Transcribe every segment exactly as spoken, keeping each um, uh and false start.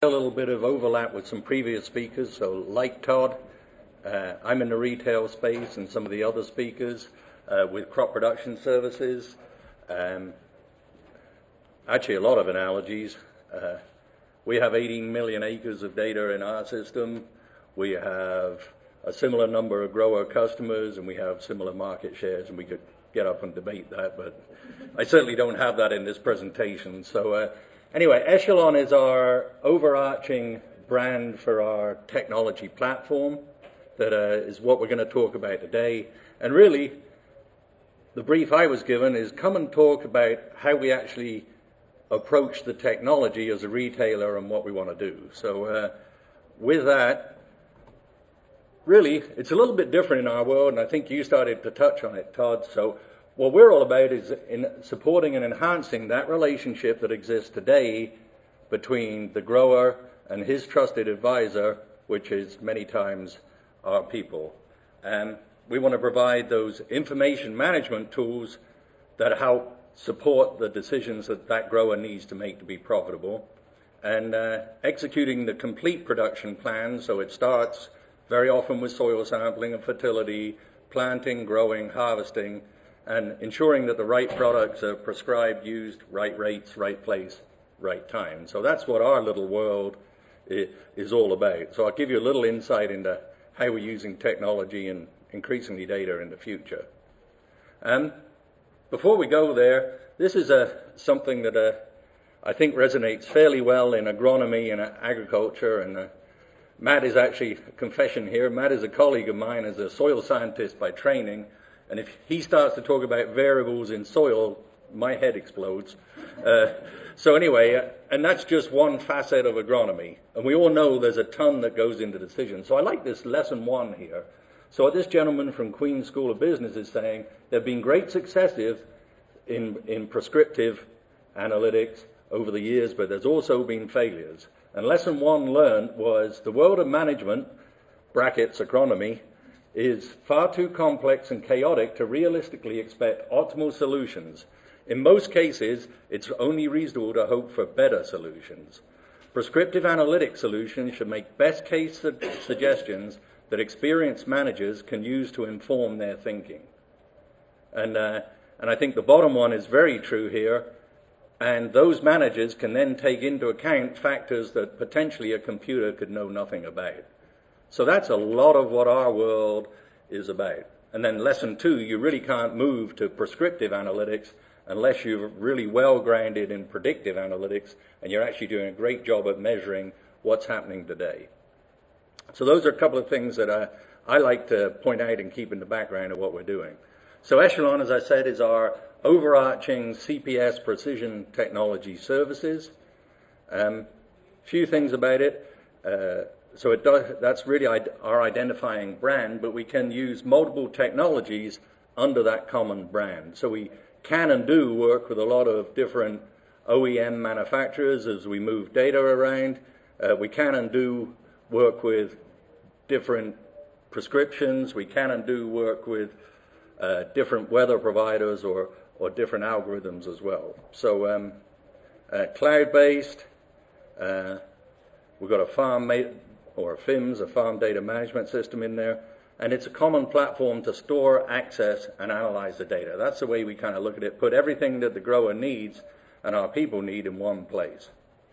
A little bit of overlap with some previous speakers. So like Todd, uh, I'm in the retail space and some of the other speakers uh, with crop production services. Um, actually, a lot of analogies. Uh, we have eighteen million acres of data in our system. We have a similar number of grower customers, and we have similar market shares, and we could get up and debate that, but I certainly don't have that in this presentation. So uh, anyway, Echelon is our overarching brand for our technology platform. That uh, is what we're going to talk about today. And really, the brief I was given is come and talk about how we actually approach the technology as a retailer and what we want to do. So uh, with that, really, it's a little bit different in our world, and I think you started to touch on it, Todd. So what we're all about is in supporting and enhancing that relationship that exists today between the grower and his trusted advisor, which is many times our people. And we want to provide those information management tools that help support the decisions that that grower needs to make to be profitable, and uh, executing the complete production plan. So it starts very often with soil sampling and fertility, planting, growing, harvesting, and ensuring that the right products are prescribed, used, right rates, right place, right time. So that's what our little world is all about. So I'll give you a little insight into how we're using technology and increasingly data in the future. Um, before we go there, this is a, something that uh, I think resonates fairly well in agronomy and agriculture, and uh, Matt is actually, a confession here, Matt is a colleague of mine as a soil scientist by training, and if he starts to talk about variables in soil, my head explodes. Uh, so anyway, uh, and that's just one facet of agronomy, and we all know there's a ton that goes into decisions. So I like this lesson one here. So what this gentleman from Queen's School of Business is saying, there have been great successes in, in prescriptive analytics over the years, but there's also been failures. And lesson one learned was the world of management, brackets agronomy, is far too complex and chaotic to realistically expect optimal solutions. In most cases, it's only reasonable to hope for better solutions. Prescriptive analytic solutions should make best case su- suggestions that experienced managers can use to inform their thinking. And, uh, and I think the bottom one is very true here. And those managers can then take into account factors that potentially a computer could know nothing about. So that's a lot of what our world is about. And then lesson two, you really can't move to prescriptive analytics unless you're really well grounded in predictive analytics and you're actually doing a great job at measuring what's happening today. So those are a couple of things that I, I like to point out and keep in the background of what we're doing. So Echelon, as I said, is our overarching C P S precision technology services. A um, few things about it. Uh, so it does, that's really our identifying brand, but we can use multiple technologies under that common brand. So we can and do work with a lot of different O E M manufacturers as we move data around. Uh, we can and do work with different prescriptions. We can and do work with uh, different weather providers or or different algorithms as well. So um, uh, cloud-based, uh, we've got a farm ma- or a F I M S, a farm data management system in there, and it's a common platform to store, access, and analyze the data. That's the way we kind of look at it, put everything that the grower needs and our people need in one place.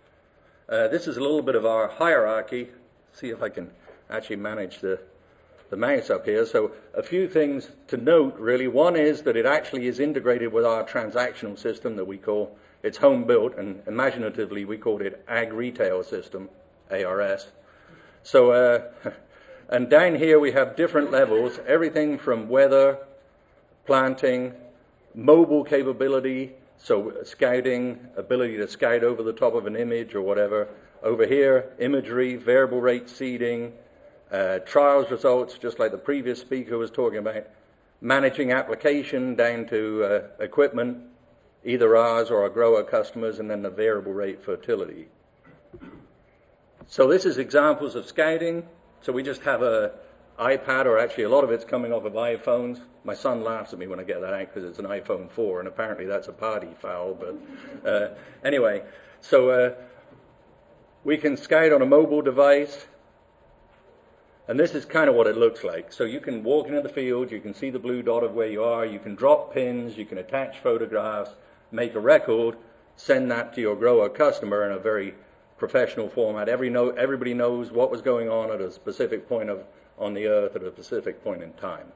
Uh, this is a little bit of our hierarchy. See if I can actually manage the the mouse up here. So a few things to note, really. One is that it actually is integrated with our transactional system that we call, it's home built, and imaginatively we called it Ag Retail System, A R S. So, uh, and down here we have different levels, everything from weather, planting, mobile capability, so scouting, ability to scout over the top of an image or whatever. Over here, imagery, variable rate seeding, Uh, trials results, just like the previous speaker was talking about, managing application down to uh, equipment, either ours or our grower customers, and then the variable rate fertility. So this is examples of scouting. So we just have a iPad, or actually a lot of it's coming off of iPhones. My son laughs at me when I get that out because it's an iPhone four, and apparently that's a party foul. But uh, anyway, so uh, We can scout on a mobile device, and this is kind of what it looks like. So you can walk into the field, you can see the blue dot of where you are, you can drop pins, you can attach photographs, make a record, send that to your grower customer in a very professional format. Every know, everybody knows what was going on at a specific point of on the earth at a specific point in time.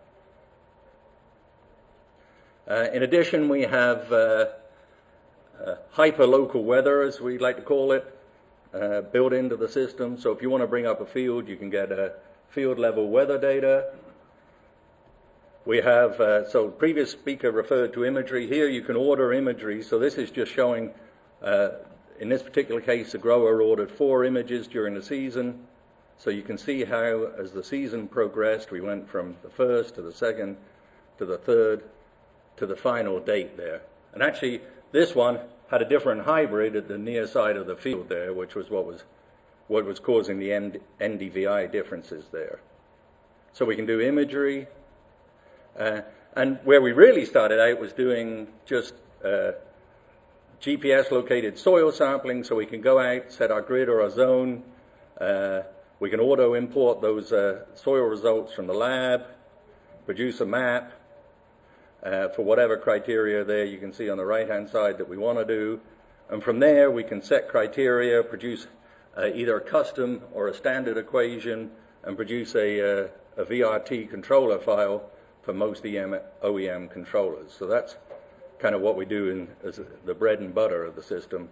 Uh, in addition, we have uh, uh, hyper-local weather, as we like to call it, uh, built into the system. So if you want to bring up a field, you can get uh, field-level weather data. We have, uh, so the previous speaker referred to imagery. Here you can order imagery. So this is just showing, uh, in this particular case, the grower ordered four images during the season. So you can see how, as the season progressed, we went from the first to the second to the third to the final date there. And actually, this one had a different hybrid at the near side of the field there, which was what was what was causing the N D V I differences there. So we can do imagery. Uh, and where we really started out was doing just uh, G P S-located soil sampling, so we can go out, set our grid or our zone. Uh, we can auto-import those uh, soil results from the lab, produce a map uh, for whatever criteria there you can see on the right-hand side that we want to do. And from there, we can set criteria, produce uh, either a custom or a standard equation, and produce a, uh, a V R T controller file for most O E M controllers. So that's kind of what we do in, as the bread and butter of the system.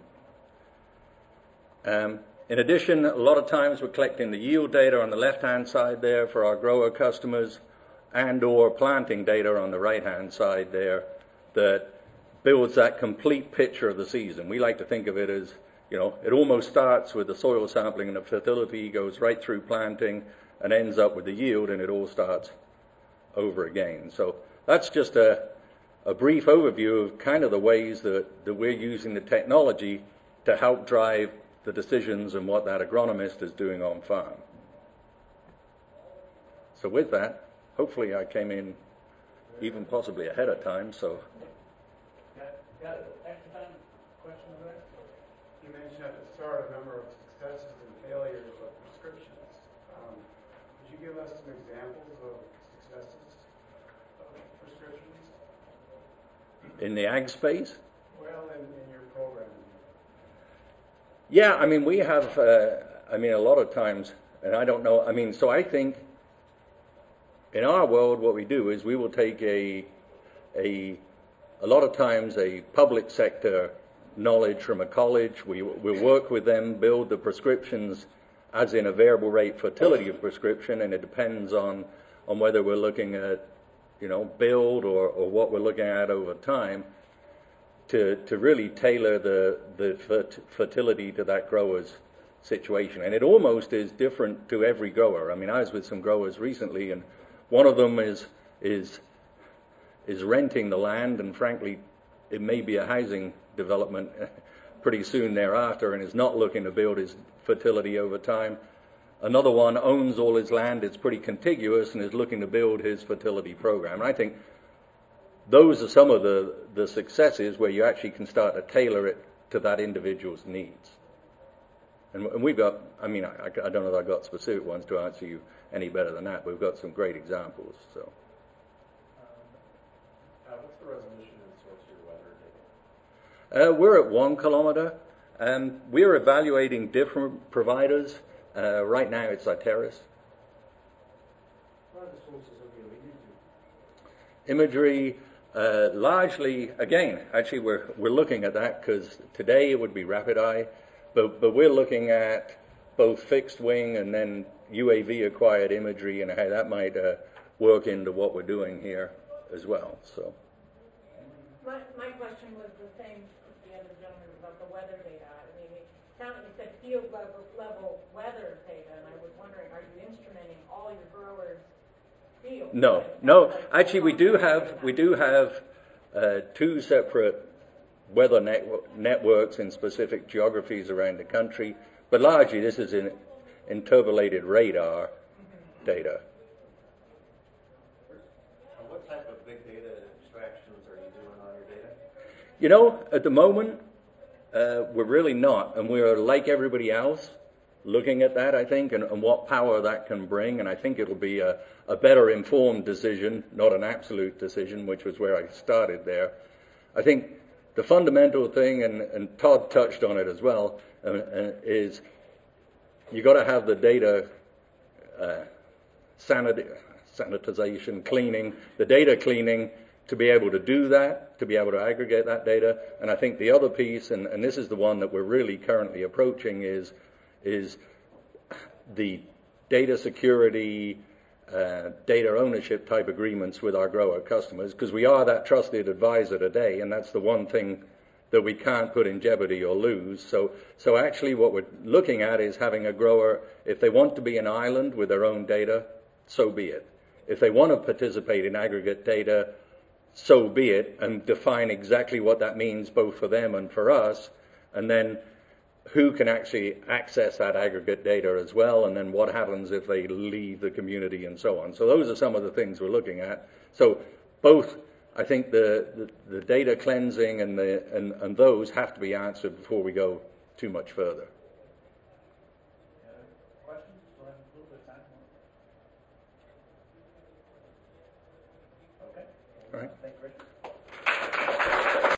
Um, in addition, a lot of times we're collecting the yield data on the left-hand side there for our grower customers, and or planting data on the right-hand side there that builds that complete picture of the season. We like to think of it as, you know, it almost starts with the soil sampling and the fertility, goes right through planting and ends up with the yield, and it all starts over again. So that's just a, a brief overview of kind of the ways that, that we're using the technology to help drive the decisions and what that agronomist is doing on farm. So with that, hopefully I came in even possibly ahead of time. So. Got, got an extra time question over there? You mentioned at the start a number of successes and failures of prescriptions. Um, could you give us some examples of successes of prescriptions? In the ag space? Well, in, in your program. Yeah, I mean, we have, uh, I mean, a lot of times, and I don't know, I mean, so I think in our world what we do is we will take a, a, a lot of times a public sector knowledge from a college, we, we'll work with them, build the prescriptions as in a variable rate fertility of prescription, and it depends on, on whether we're looking at, you know, build or, or what we're looking at over time, to, to really tailor the, the fert- fertility to that grower's situation. And it almost is different to every grower. I mean, I was with some growers recently, and one of them is is is renting the land, and frankly, it may be a housing development pretty soon thereafter, and is not looking to build his fertility over time. Another one owns all his land, it's pretty contiguous, and is looking to build his fertility program. And I think those are some of the, the successes where you actually can start to tailor it to that individual's needs. And, and we've got, I mean, I, I don't know if I've got specific ones to answer you any better than that, but we've got some great examples. So, um, uh, what's the resolution and source of your weather data? uh, we're at one kilometer. Um, we're evaluating different providers. Uh, right now, it's Iteris. What are the sources of your imagery? Imagery, uh, largely, again, actually, we're we're looking at that because today it would be Rapid Eye, but but we're looking at both fixed wing and then U A V acquired imagery and how that might uh, work into what we're doing here as well. So. My, my question was the same as the other gentleman about the weather data. I mean, it sounded, you said field level, level weather data, and I was wondering, are you instrumenting all your growers' fields? No, no. Actually, we do have we do have uh, two separate weather net- networks in specific geographies around the country, but largely this is in interpolated radar mm-hmm. data. What type of big data extractions are you doing on your data? You know, at the moment, uh, we're really not, and we're like everybody else. looking at that, I think, and, and what power that can bring, and I think it'll be a, a better informed decision, not an absolute decision, which was where I started there. I think the fundamental thing, and, and Todd touched on it as well, uh, uh, is you got to have the data uh, sanit- sanitization, cleaning, the data cleaning to be able to do that, to be able to aggregate that data. And I think the other piece, and, and this is the one that we're really currently approaching, is is the data security, uh, data ownership type agreements with our grower customers, because we are that trusted advisor today, and that's the one thing that we can't put in jeopardy or lose. So, so actually what we're looking at is having a grower, if they want to be an island with their own data, so be it. If they want to participate in aggregate data, so be it, and define exactly what that means both for them and for us, and then who can actually access that aggregate data as well, and then what happens if they leave the community and so on. So those are some of the things we're looking at. So both, I think the, the, the data cleansing and, the, and, and those have to be answered before we go too much further.